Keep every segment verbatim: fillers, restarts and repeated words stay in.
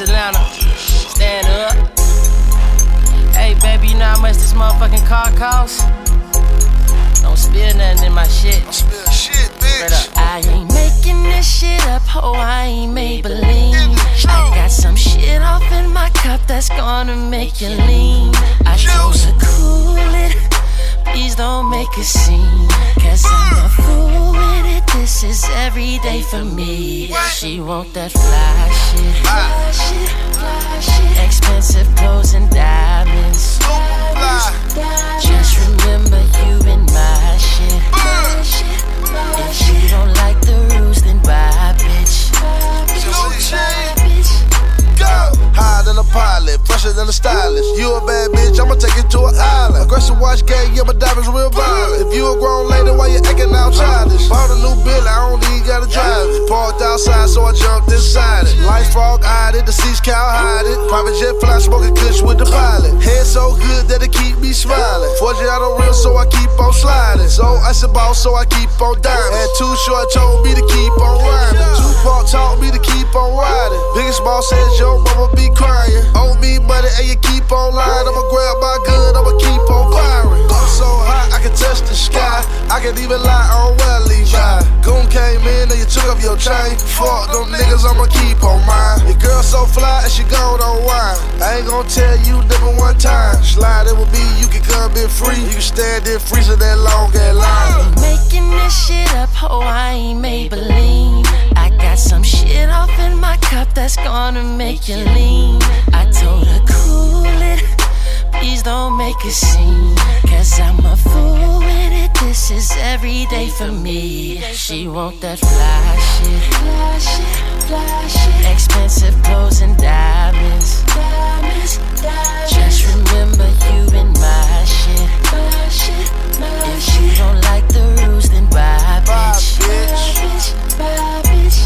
Atlanta. Stand up. Hey, baby, you know how much this motherfucking car costs? Don't spill nothing in my shit. Don't spill shit, bitch. I ain't making this shit up, ho, I ain't Maybelline. I got some shit off in my cup that's gonna make you lean. I told her cool it, please don't make a scene. Cause I'm a fool with it, this is every day for me. She want that fly shit, fly shit, fly shit. Expensive clothes and diamonds. Just remember you in my shit. If you don't like the rules, then buy, bitch. Go! Higher than a pilot, fresher than a stylist. You a bad bitch, I'ma take you to an island. Aggressive watch game, yeah, my diamonds real violent. If you a grown lady, why you acting out childish? Bought a new bill, I don't even gotta drive it. Parked outside, so I jumped inside it. Lights frog-eyed it, the seats cow-hided. Private jet fly, smoking kush with the pilot. Head so good that it keep me smiling. Fortune out on real, so I keep on sliding. So I said boss, so I keep on dining. And Too Short told me to keep on riding. Tupac taught me to keep on riding. Biggest boss said, yo, mama be crying. Owe me money and you keep on lying. I'ma grab my gun, I'ma keep on firing. I'm so hot, I can touch the sky. I can even lie on well Levi. Goon came in and you took up your chain. Fuck them niggas, I'ma keep on mine. Your girl so fly and she gone on wine. I ain't gon' tell you never one time. Slide it with me, you can come in free. You can stand in freezer that long ass line. I ain't making this shit up, ho, I ain't Maybelline. I got some shit off in my cup that's gonna make you lean. I told her cool it, please don't make a scene. Cause I'm a fool with it, this is every day for me. She want that fly shit, fly shit, fly shit. Expensive clothes and diamonds, diamonds, diamonds. Just remember you in my shit, my shit, my if shit. You don't like the rules, then bye, bitch. Bye, bitch. Bye, bitch.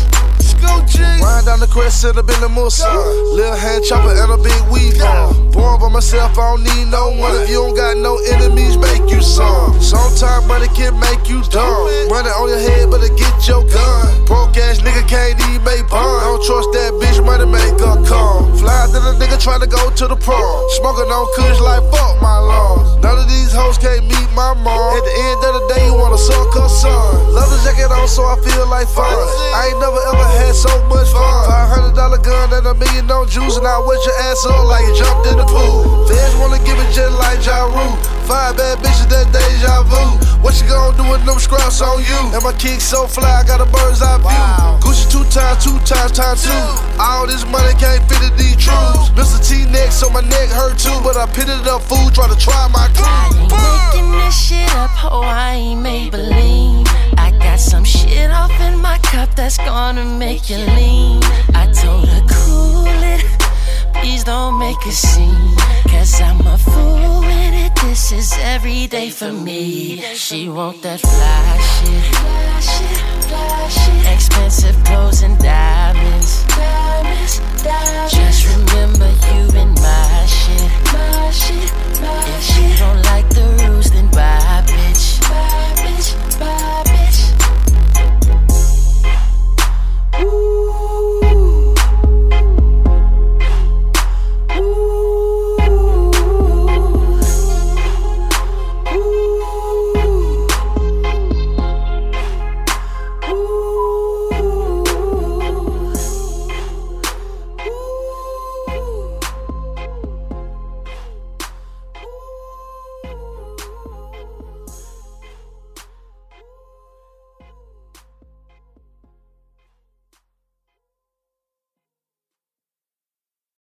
Ride down the crescent, I've been a Musa. Little hand chopper and a big weave on. Born by myself, I don't need no one. If you don't got no enemies, make you some. Sometimes money can make you dumb. Money on your head, but to get your gun. Broke ass nigga can't even make bond. Don't trust that bitch, money make her come. Fly to the nigga try to go to the prom. Smoking on kush like fuck my lungs. None of these hoes can't meet my mom. At the end of the day, you wanna suck her son. Love the jacket on, so I feel like fun. I ain't never ever had so much fun. Five hundred dollar gun and a million on juice, and I wet your ass up like you jumped in the pool. Feds wanna give it just like Ja Rule. Five bad bitches, that deja vu. What you gonna do with them scraps on you? And my kick so fly, I got a bird's eye view. Wow. Gucci two times, two times, times two. All this money can't fit in these truths. Mister T neck, so my neck hurt too. But I pitted up food, try to try my crew. I ain't making this shit up, ho, I ain't Maybelline. I got some shit off in my cup that's gonna make you lean. I told her cool it, please don't make a scene. Cause I'm a fool with it, this is every day for me. She want that fly shit, fly shit, fly shit. Expensive clothes and diamonds, diamonds, diamonds. Just remember you in my shit, my shit, my if she don't like